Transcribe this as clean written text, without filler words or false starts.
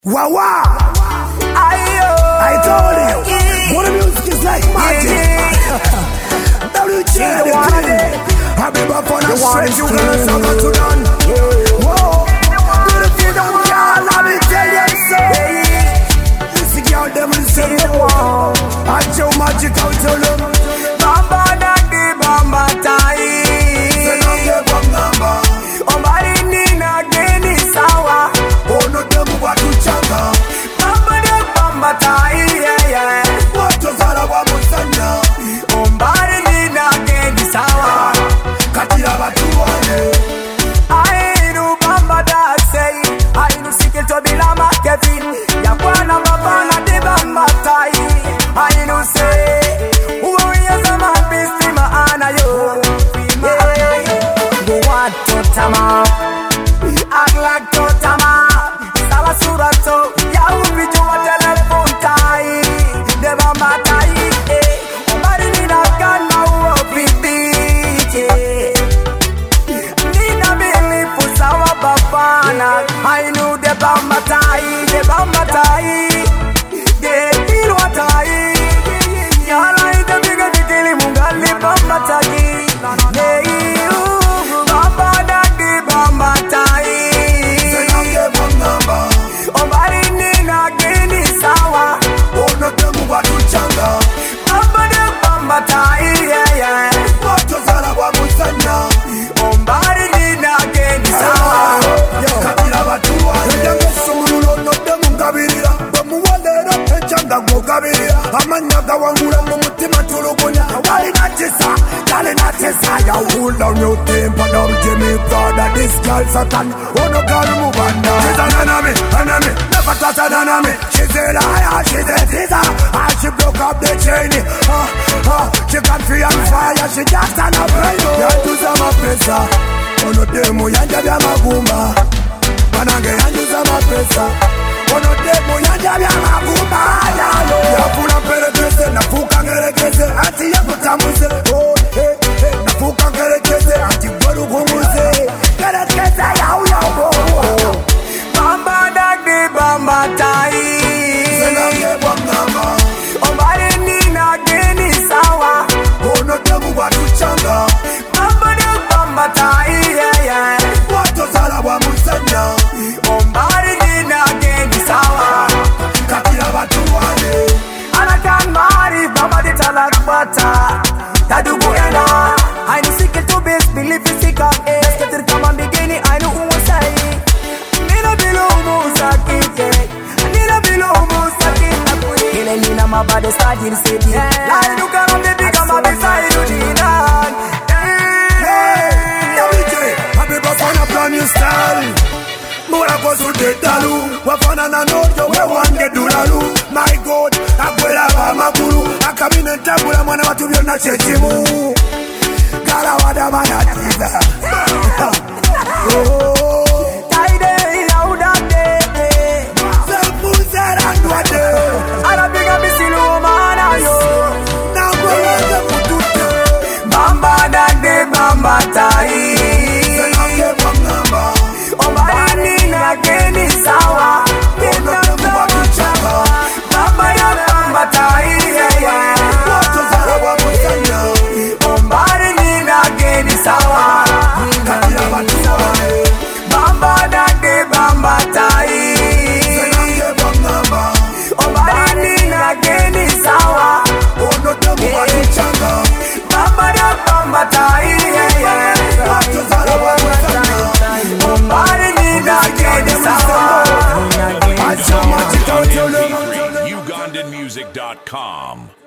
Wawa! I told you, what the music is like magic. WJ, happy birthday, the straight you gonna South Sudan. Whoa, beautiful young girl, let me tell you so. This girl, them will say the wall. I show magic out to them. Bamba dadi, bamba tai. Say no give up number. Omari nina geni sawa. Oh no, them watu changa. Bamba de bamba tai, yeah yeah. Watu zara wa musanya. Omari nina geni sawa. Katira watu wane. Ainu bamba da say. Ainu sikil to bilama Kevin. Ya kwana mabana de bamba tai. Ainu say. Uwa uya ma bisti maana yo. Go want to tama. Act like to tama. Sawa surato. Ya uvijo wa telephone tai. De bamba tai. Omari nina kana uo pipi. Nina bili fusawa babana. I knew the bamba tai. The bamba tai. The kilwa tai. Yala ita biga dikili mungali bamba tai. Bamba dadi bamba tai. Omari nina geni sawa. Ono demu watu changa. Bamba de bamba tai, yeah yeah. Watu zara wa musanya. Omari nina geni sawa. Kabila watu wa. Yenge sumurulo no demu kabirira. Bamu walera penchanga go kabirira. Amanyaga wangura mu mutima tulugunya. Wali natisa, dale natisa. Ya hold down your temper, don't give me brother. This girl Satan, oh no girl move on now. She's an enemy, never touch an enemy. She's a liar, she's a teaser. And she broke up the chain. She got free on fire, she just on a brain. Yandu sama pesa, ono demo yanja vya magumba. Manange yandu sama pesa, ono demo yanja vya magumba. Yapuna perekese, nafuka ngerekese, ati ya kutamuse. Oh, hey, hey, nafuka ngerekese, ati boru kumuse. Ngerekese yau yau, oh. Bamba dagi bamba tai. Senange bwangama. Omari nina geni sawa. Ono demu watu changa. Bamba de bamba tai, yeah yeah. Watu zala wa musanya. Omari nina geni sawa. Katira watu wane. Anakan mari bamba de talakbata. Tadugu ena. I know sikil to base, believe physical. Skater kama bigeni, I know who was I. Nina bilo musakite. Nina bilo musakite. Ile nina mabade sajil sedi. Lai duka ramde bika mabisa irudina. Hey, happy birthday na plan new style. Mura kosu de dalu. Wafana na nojo we wange duralu. My God, akwela wa maguru. Akamine tabula mwana watu vyo na chechimu. Kala wada manatiza. Oh, taide yaudade. Selfuzera ndwade. Anapiga misilu mana yo. Nakwele mutute. Bamba dade bamba tai. Senange bwangamba. Omari nina geni sawa. Ono demu watu changa. Bamba ya bamba tai, yeah yeah. Watu zara wa musanya. Omari nina geni sawa. Katira watu wane. Bamba dade bamba tai. Senange bwangamba. Omari nina geni sawa. Ono demu watu changa. Bamba de bamba tai, yeah yeah. Watu zara wa musanya. Omari nina geni sawa. UgandanMusic.com